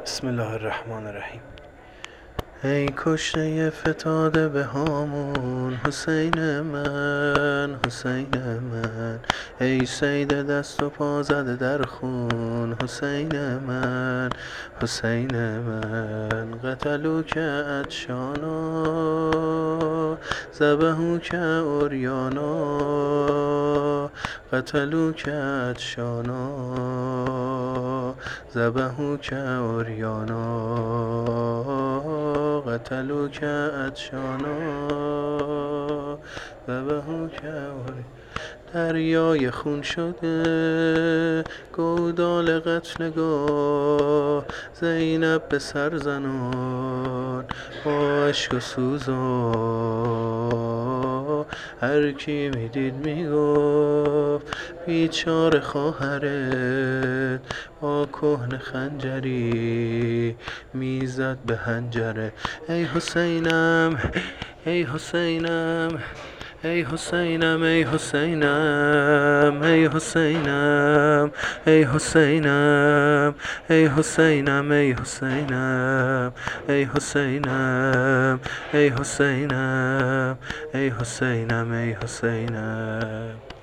بسم الله الرحمن الرحیم. ای کشته فتاده به هامون، حسین من، حسین من. ای صید دست و پا زده در خون، حسین من، حسین من. قتلوک عطشانا، ذبحوک عریانا، قتلوک عطشانا، ذبحوک عریانا، قتلوک عطشانا، ذبحوک عریانا. دریای خون شده گودال قتل نگاه، زینب به سر زنان با عشق و سوزا. هر کی میدید میگفت بیچاره خواهرت، با کهنه خنجری میزد به حنجره. ای حسینم، ای حسینم، ای حسینم، ای حسینم، ای حسینم، ای حسینم، ای حسینم، ای حسینم، ای حسینم، ای حسینم، ای حسینم، ای حسینم.